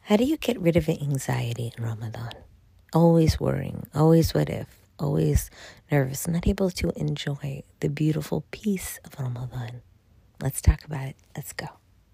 How do you get rid of anxiety in Ramadan? Always worrying, always what if, always nervous, not able to enjoy the beautiful peace of Ramadan. Let's talk about it. Let's go.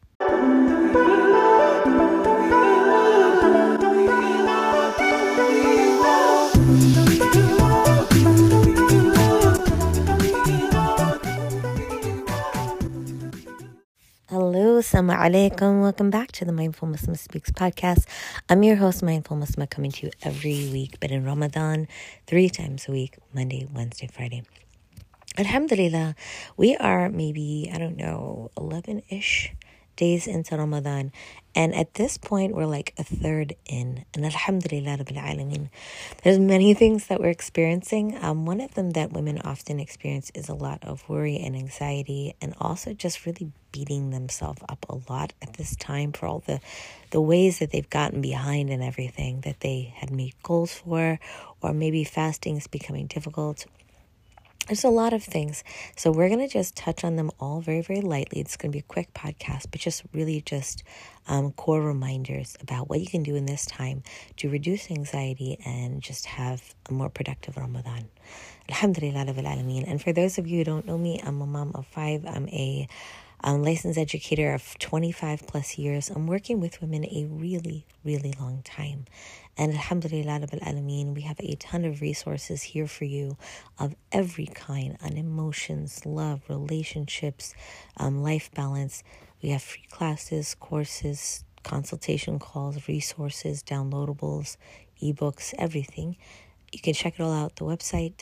Hello, assalamu alaikum. Welcome back to the Mindful Muslim Speaks podcast. I'm your host, Mindful Muslim, coming to you every week, but in Ramadan, 3 times a week, Monday, Wednesday, Friday. Alhamdulillah, we are maybe, 11-ish days into Ramadan. And at this point, we're like a third in. And alhamdulillah, rabbil alameen. There's many things that we're experiencing. One of them that women often experience is a lot of worry and anxiety, and also just really beating themselves up a lot at this time for all the ways that they've gotten behind and everything that they had made goals for, or maybe fasting is becoming difficult. There's a lot of things. So we're going to just touch on them all very, very lightly. It's going to be a quick podcast, but just really just core reminders about what you can do in this time to reduce anxiety and just have a more productive Ramadan. Alhamdulillah rabbil alameen. And for those of you who don't know me, I'm a mom of 5. I'm a licensed educator of 25 plus years. I'm working with women a really, really long time. And alhamdulillah rabbil alameen, we have a ton of resources here for you of every kind on emotions, love, relationships, life balance. We have free classes, courses, consultation calls, resources, downloadables, ebooks, everything. You can check it all out. The website,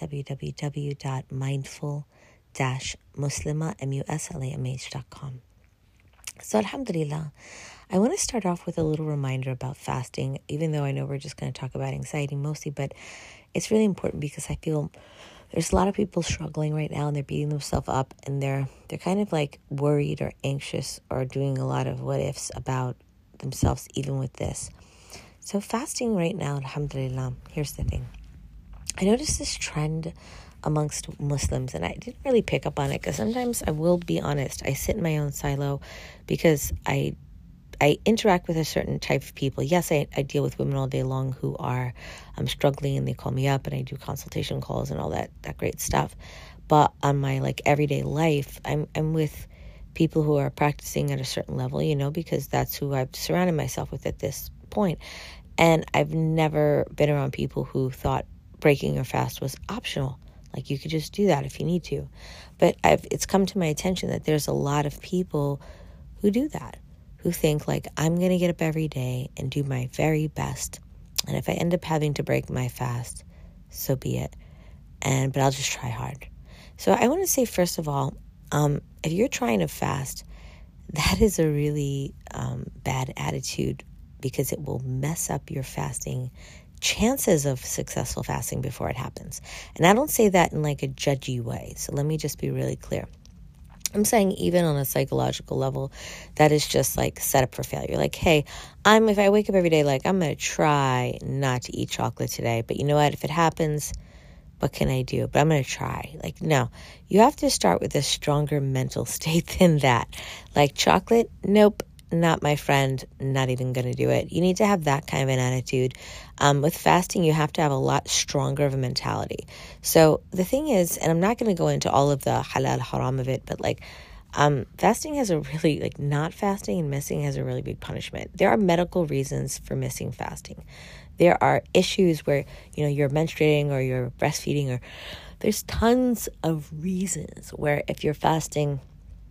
www.mindful-muslimah.com. So alhamdulillah, I want to start off with a little reminder about fasting, even though I know we're just going to talk about anxiety mostly, but it's really important because I feel there's a lot of people struggling right now and they're beating themselves up and they're kind of like worried or anxious or doing a lot of what ifs about themselves even with this. So fasting right now, alhamdulillah, here's the thing. I noticed this trend amongst Muslims, and I didn't really pick up on it because sometimes, I will be honest, I sit in my own silo because I interact with a certain type of people. Yes, I deal with women all day long who are struggling, and they call me up and I do consultation calls and all that great stuff. But on my everyday life, I'm with people who are practicing at a certain level, because that's who I've surrounded myself with at this point. And I've never been around people who thought breaking your fast was optional. Like you could just do that if you need to. But it's come to my attention that there's a lot of people who do that, who think I'm going to get up every day and do my very best. And if I end up having to break my fast, so be it. But I'll just try hard. So I want to say, first of all, if you're trying to fast, that is a really bad attitude because it will mess up your fasting chances of successful fasting before it happens. And I don't say that in a judgy way. So let me just be really clear. I'm saying even on a psychological level, that is just set up for failure. Hey, if I wake up every day, I'm going to try not to eat chocolate today. But you know what? If it happens, what can I do? But I'm going to try. No, you have to start with a stronger mental state than that. Chocolate, nope. Not my friend, not even going to do it. You need to have that kind of an attitude. With fasting, you have to have a lot stronger of a mentality. So the thing is, and I'm not going to go into all of the halal haram of it, but fasting has a really, not fasting and missing has a really big punishment. There are medical reasons for missing fasting. There are issues where, you're menstruating or you're breastfeeding, or there's tons of reasons where if you're fasting,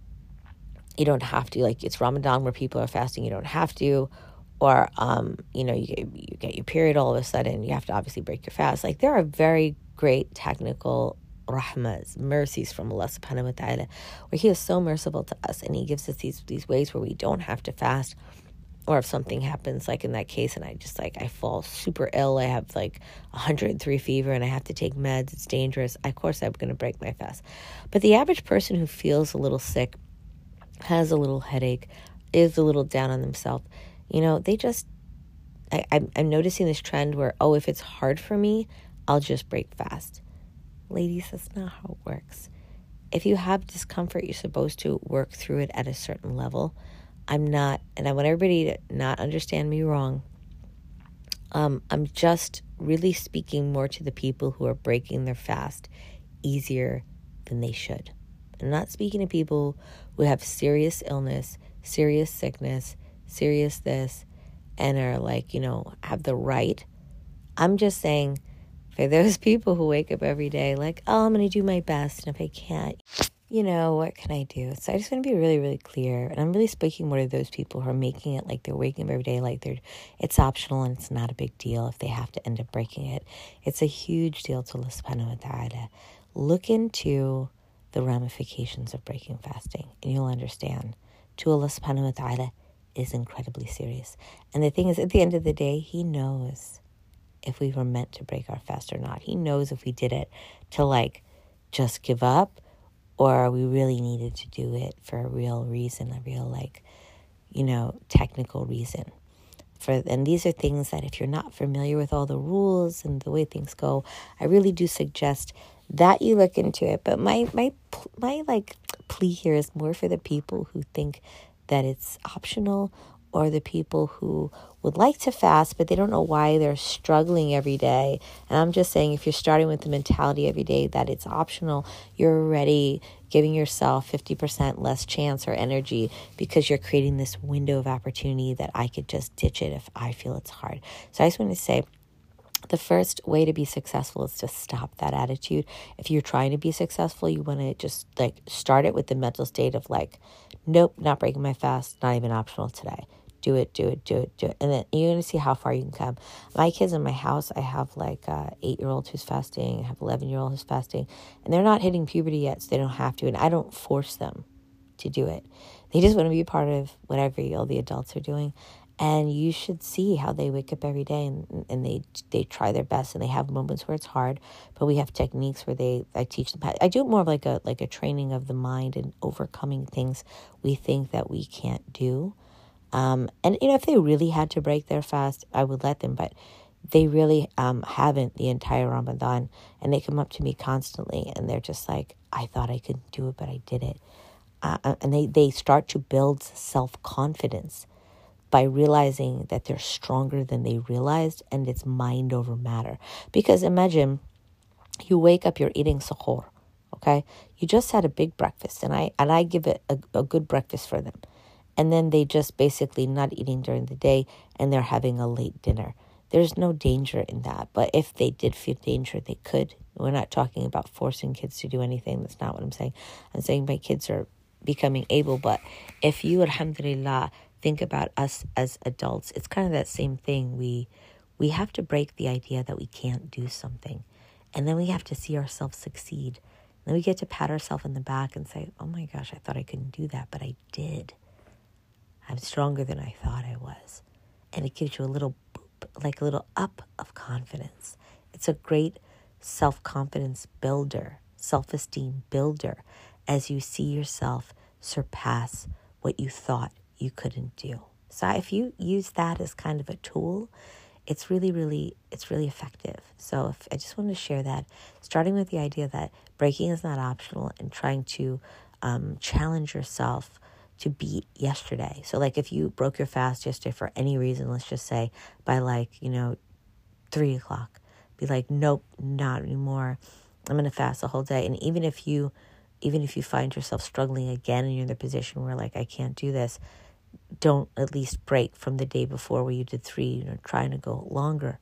you don't have to. It's Ramadan where people are fasting, you don't have to. Or, you get your period all of a sudden, you have to obviously break your fast. There are very great technical rahmas, mercies from Allah subhanahu wa ta'ala, where He is so merciful to us and He gives us these ways where we don't have to fast. Or if something happens, in that case, and I just, I fall super ill, I have 103 fever and I have to take meds, it's dangerous, of course I'm going to break my fast. But the average person who feels a little sick, has a little headache, is a little down on themselves, they just, I'm noticing this trend where, if it's hard for me, I'll just break fast. Ladies, that's not how it works. If you have discomfort, you're supposed to work through it at a certain level. I'm not, and I want everybody to not understand me wrong. I'm just really speaking more to the people who are breaking their fast easier than they should. I'm not speaking to people who have serious illness, serious sickness, serious this, and are like, have the right. I'm just saying for those people who wake up every day like, oh, I'm going to do my best. And if I can't, what can I do? So I just want to be really, really clear. And I'm really speaking more to those people who are making it like they're waking up every day, like it's optional and it's not a big deal if they have to end up breaking it. It's a huge deal to Allah subhanahu wa ta'ala. Look into the ramifications of breaking fasting and you'll understand. To Allah subhanahu wa ta'ala is incredibly serious. And the thing is, at the end of the day, He knows if we were meant to break our fast or not. He knows if we did it to just give up, or we really needed to do it for a real reason, a real technical reason. And these are things that if you're not familiar with all the rules and the way things go, I really do suggest that you look into it. But my plea here is more for the people who think that it's optional, or the people who would like to fast, but they don't know why they're struggling every day. And I'm just saying, if you're starting with the mentality every day that it's optional, you're already giving yourself 50% less chance or energy, because you're creating this window of opportunity that I could just ditch it if I feel it's hard. So I just want to say, the first way to be successful is to stop that attitude. If you're trying to be successful, you want to just start it with the mental state of nope, not breaking my fast, not even optional today. Do it. And then you're going to see how far you can come. My kids in my house, I have a 8-year-old who's fasting. I have 11-year-old who's fasting. And they're not hitting puberty yet, so they don't have to. And I don't force them to do it. They just want to be a part of whatever all the adults are doing. And you should see how they wake up every day and they try their best, and they have moments where it's hard, but we have techniques where I teach them. I do it more of like a training of the mind and overcoming things we think that we can't do. And if they really had to break their fast, I would let them, but they really haven't the entire Ramadan, and they come up to me constantly and they're just like, I thought I couldn't do it, but I did it. And they start to build self-confidence by realizing that they're stronger than they realized, and it's mind over matter. Because imagine you wake up, you're eating suhoor, okay? You just had a big breakfast, and I give it a good breakfast for them. And then they just basically not eating during the day, and they're having a late dinner. There's no danger in that. But if they did feel danger, they could. We're not talking about forcing kids to do anything. That's not what I'm saying. I'm saying my kids are becoming able. But if you, alhamdulillah, think about us as adults, it's kind of that same thing. We have to break the idea that we can't do something. And then we have to see ourselves succeed. And then we get to pat ourselves in the back and say, oh my gosh, I thought I couldn't do that, but I did. I'm stronger than I thought I was. And it gives you a little boop, like a little up of confidence. It's a great self-confidence builder, self-esteem builder, as you see yourself surpass what you thought you couldn't do. So if you use that as kind of a tool, it's really effective. So I just wanted to share that, starting with the idea that breaking is not optional, and trying to challenge yourself to beat yesterday. So if you broke your fast yesterday for any reason, let's just say by 3 o'clock, be like, nope, not anymore. I'm going to fast the whole day. And even if you find yourself struggling again and you're in the position where I can't do this, don't at least break from the day before where you did 3, trying to go longer,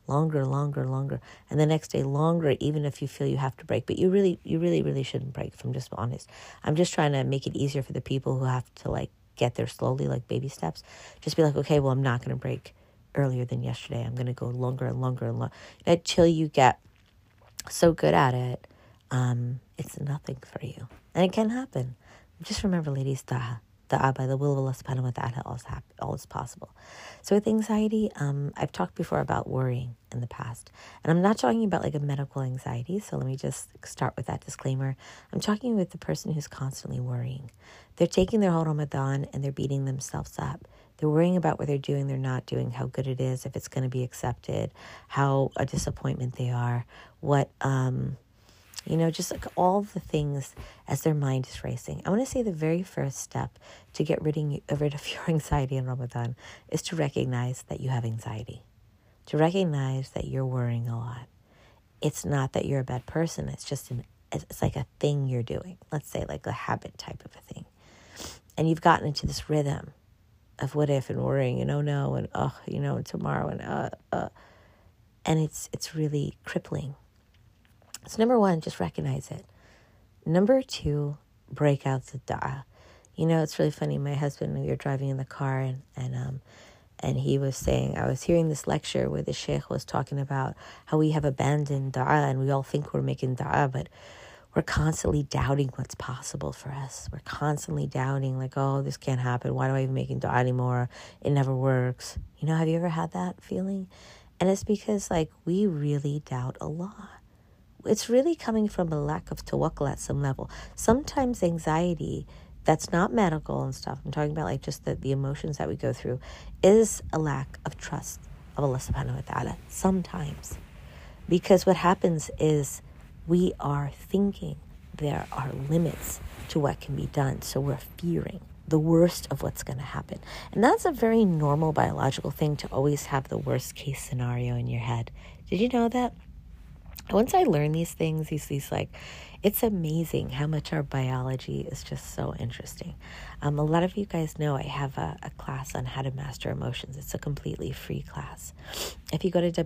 and the next day longer, even if you feel you have to break. But you really shouldn't break, if I'm just honest. I'm just trying to make it easier for the people who have to get there slowly, baby steps. Just be okay, well, I'm not going to break earlier than yesterday. I'm going to go longer and longer until you get so good at it. It's nothing for you, and it can happen. Just remember, ladies, by the will of Allah subhanahu wa ta'ala, all is possible. So with anxiety, I've talked before about worrying in the past. And I'm not talking about a medical anxiety, so let me just start with that disclaimer. I'm talking with the person who's constantly worrying. They're taking their whole Ramadan and they're beating themselves up. They're worrying about what they're doing, they're not doing, how good it is, if it's going to be accepted, how a disappointment they are, what... just all the things as their mind is racing. I want to say the very first step to get rid of your anxiety in Ramadan is to recognize that you have anxiety. to recognize that you're worrying a lot. It's not that you're a bad person. It's just it's like a thing you're doing. Let's say like a habit type of a thing. And you've gotten into this rhythm of what if and worrying and oh no and and tomorrow and it's really crippling. So number one, just recognize it. Number two, break out the dua. It's really funny. My husband, we were driving in the car and he was saying, I was hearing this lecture where the sheikh was talking about how we have abandoned dua and we all think we're making dua, but we're constantly doubting what's possible for us. We're constantly doubting like, oh, this can't happen. Why do I even make dua anymore? It never works. Have you ever had that feeling? And it's because like we really doubt Allah. It's really coming from a lack of tawakkul at some level. Sometimes anxiety that's not medical and stuff, I'm talking about like just the emotions that we go through, is a lack of trust of Allah subhanahu wa ta'ala sometimes. Because what happens is we are thinking there are limits to what can be done. So we're fearing the worst of what's going to happen. And that's a very normal biological thing to always have the worst case scenario in your head. Did you know that? Once I learned these things, these like, it's amazing how much our biology is just so interesting. A lot of you guys know I have a class on how to master emotions. It's a completely free class. If you go to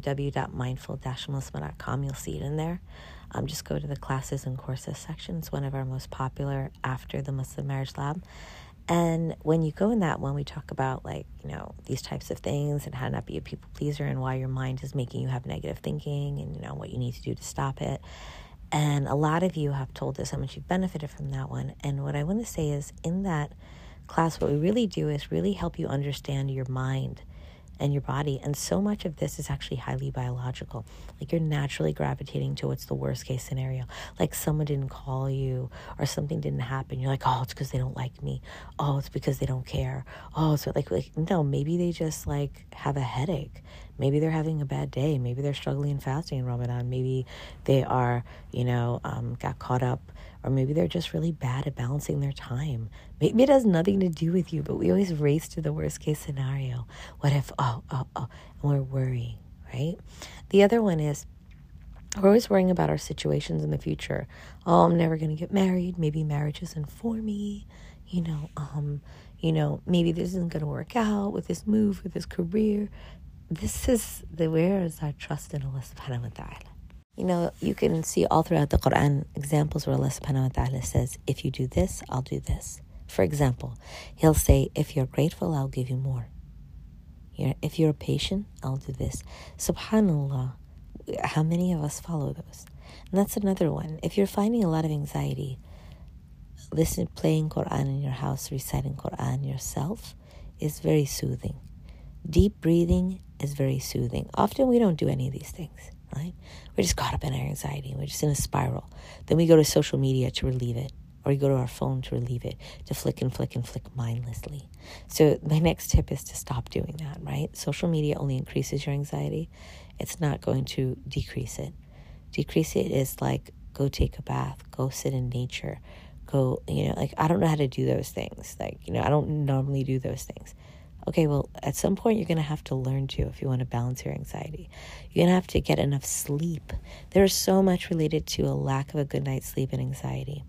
www.mindful-muslimah.com, you'll see it in there. Just go to the classes and courses section. It's one of our most popular after the Muslim Marriage Lab. And when you go in that one, we talk about these types of things and how to not be a people pleaser and why your mind is making you have negative thinking and, what you need to do to stop it. And a lot of you have told us how much you've benefited from that one. And what I want to say is in that class, what we really do is really help you understand your mind and your body. And so much of this is actually highly biological. Like you're naturally gravitating to what's the worst case scenario. Like someone didn't call you or something didn't happen. You're like, oh, it's because they don't like me. Oh, it's because they don't care. Oh, so like no, maybe they just like have a headache. Maybe they're having a bad day. Maybe they're struggling and fasting in Ramadan. Maybe they are, got caught up. Or maybe they're just really bad at balancing their time. Maybe it has nothing to do with you, but we always race to the worst case scenario. What if, and we're worrying, right? The other one is we're always worrying about our situations in the future. Oh, I'm never going to get married. Maybe marriage isn't for me. Maybe this isn't going to work out with this move, with this career. Where is our trust in Allah subhanahu wa ta'ala? You can see all throughout the Quran examples where Allah subhanahu wa ta'ala says, if you do this, I'll do this. For example, He'll say, if you're grateful, I'll give you more. If you're patient, I'll do this. SubhanAllah, how many of us follow those? And that's another one. If you're finding a lot of anxiety, playing Quran in your house, reciting Quran yourself is very soothing. Deep breathing is very soothing. Often we don't do any of these things, right? We're just caught up in our anxiety. We're just in a spiral. Then we go to social media to relieve it. Or you go to our phone to relieve it, to flick and flick and flick mindlessly. So my next tip is to stop doing that, right? Social media only increases your anxiety. It's not going to decrease it. Decrease it is like go take a bath, go sit in nature, go, I don't know how to do those things. I don't normally do those things. Okay, well, at some point you're going to have to learn to if you want to balance your anxiety. You're going to have to get enough sleep. There's so much related to a lack of a good night's sleep and anxiety.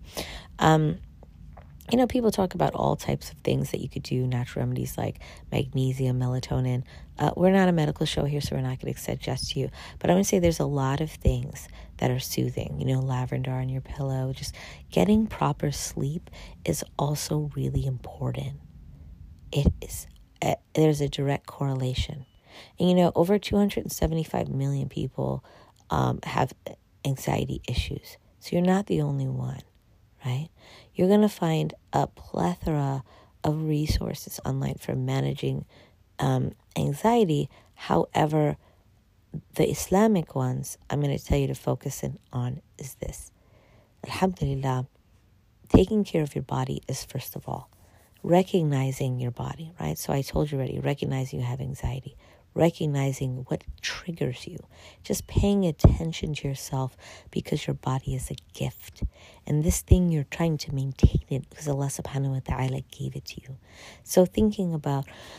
People talk about all types of things that you could do, natural remedies like magnesium, melatonin. We're not a medical show here, so we're not going to suggest to you. But I want to say there's a lot of things that are soothing. Lavender on your pillow. Just getting proper sleep is also really important. It is. There's a direct correlation. And over 275 million people have anxiety issues. So you're not the only one, right? You're going to find a plethora of resources online for managing anxiety. However, the Islamic ones I'm going to tell you to focus in on is this. Alhamdulillah, taking care of your body is first of all. Recognizing your body, right? So I told you already, recognizing you have anxiety, recognizing what triggers you, just paying attention to yourself because your body is a gift. And this thing, you're trying to maintain it because Allah subhanahu wa ta'ala gave it to you. So thinking about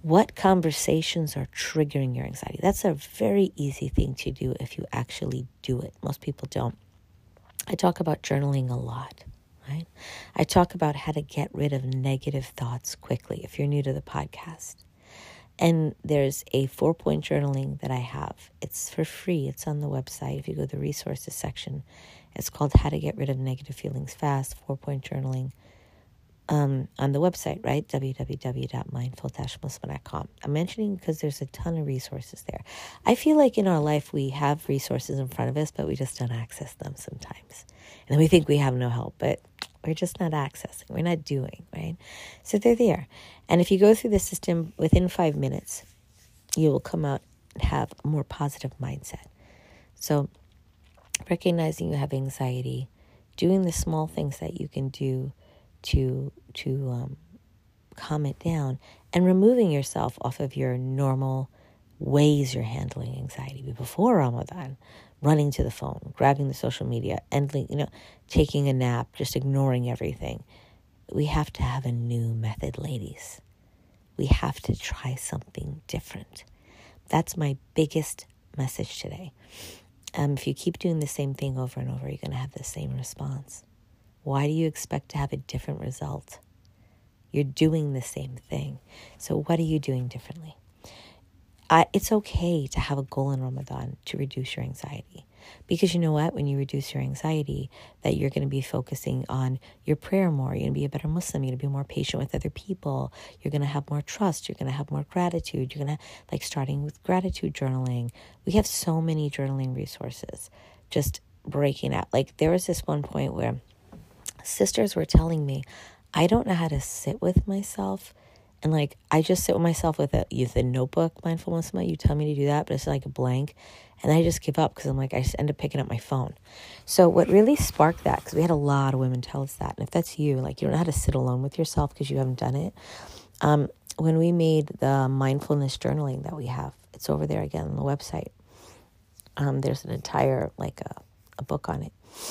What conversations are triggering your anxiety? That's a very easy thing to do if you actually do it. Most people don't. I talk about journaling a lot, right? I talk about how to get rid of negative thoughts quickly if you're new to the podcast. And there's a 4-point journaling that I have. It's for free. It's on the website. If you go to the resources section, it's called How to Get Rid of Negative Feelings Fast, 4-point journaling. On the website, right? www.mindful-muslim.com. I'm mentioning because there's a ton of resources there. I feel like in our life we have resources in front of us, but we just don't access them sometimes. And then we think we have no help, but we're just not accessing. We're not doing, right? So they're there. And if you go through the system within 5 minutes, you will come out and have a more positive mindset. So recognizing you have anxiety, doing the small things that you can do to calm it down, and removing yourself off of your normal ways you're handling anxiety. Before Ramadan, running to the phone, grabbing the social media, and taking a nap, just ignoring everything. We have to have a new method, ladies. We have to try something different. That's my biggest message today. If you keep doing the same thing over and over, you're going to have the same response. Why do you expect to have a different result? You're doing the same thing. So what are you doing differently? It's okay to have a goal in Ramadan to reduce your anxiety. Because you know what? When you reduce your anxiety, that you're going to be focusing on your prayer more. You're going to be a better Muslim. You're going to be more patient with other people. You're going to have more trust. You're going to have more gratitude. You're going to, starting with gratitude journaling. We have so many journaling resources just breaking out. There was this one point where sisters were telling me, I don't know how to sit with myself. And I just sit with myself with a notebook, Mindful Muslim. You tell me to do that, but it's like a blank. And I just give up because I just end up picking up my phone. So what really sparked that, because we had a lot of women tell us that. And if that's you, you don't know how to sit alone with yourself because you haven't done it. When we made the mindfulness journaling that we have, it's over there again on the website. There's an entire, a book on it.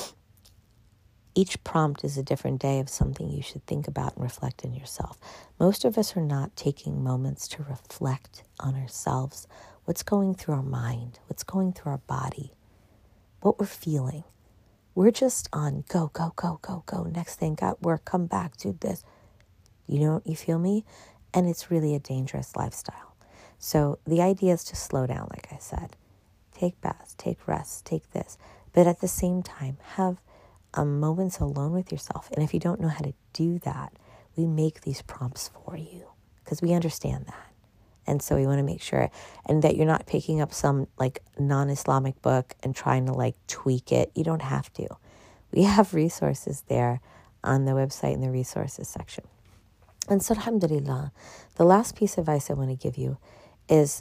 Each prompt is a different day of something you should think about and reflect in yourself. Most of us are not taking moments to reflect on ourselves, what's going through our mind, what's going through our body, what we're feeling. We're just on go, go, go, go, go. Next thing, got work, come back, do this. You feel me? And it's really a dangerous lifestyle. So the idea is to slow down, like I said. Take baths, take rests, take this. But at the same time, have moments alone with yourself. And if you don't know how to do that, we make these prompts for you because we understand that. And so we want to make sure and that you're not picking up some non-Islamic book and trying to tweak it. You don't have to. We have resources there on the website in the resources section. And so alhamdulillah, the last piece of advice I want to give you is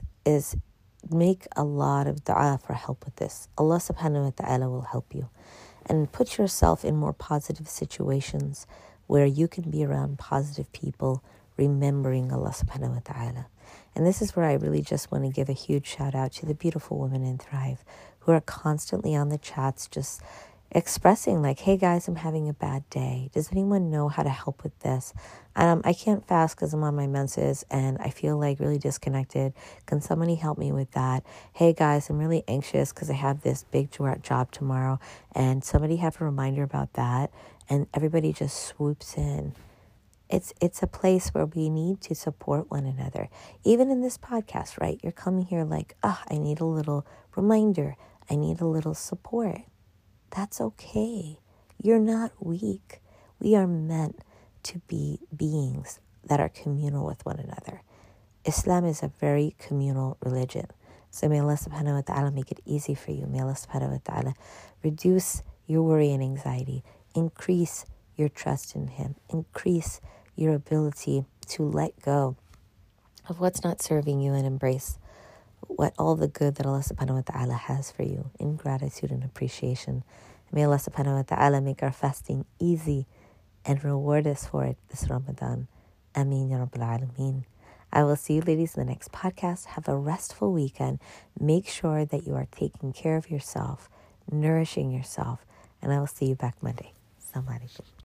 make a lot of dua for help with this. Allah subhanahu wa ta'ala will help you. And put yourself in more positive situations where you can be around positive people, remembering Allah subhanahu wa ta'ala. And this is where I really just want to give a huge shout out to the beautiful women in Thrive who are constantly on the chats just expressing hey guys, I'm having a bad day. Does anyone know how to help with this? I can't fast because I'm on my menses and I feel really disconnected. Can somebody help me with that? Hey guys, I'm really anxious because I have this big job tomorrow and somebody have a reminder about that. And everybody just swoops in. It's a place where we need to support one another. Even in this podcast, right? You're coming here I need a little reminder. I need a little support. That's okay. You're not weak. We are meant to be beings that are communal with one another. Islam is a very communal religion. So may Allah subhanahu wa ta'ala make it easy for you. May Allah subhanahu wa ta'ala reduce your worry and anxiety. Increase your trust in Him. Increase your ability to let go of what's not serving you and embrace all the good that Allah subhanahu wa ta'ala has for you in gratitude and appreciation. May Allah subhanahu wa ta'ala make our fasting easy and reward us for it this Ramadan. Ameen ya Rabbil Alameen. I will see you ladies in the next podcast. Have a restful weekend. Make sure that you are taking care of yourself, nourishing yourself, and I will see you back Monday. Assalamu alaikum.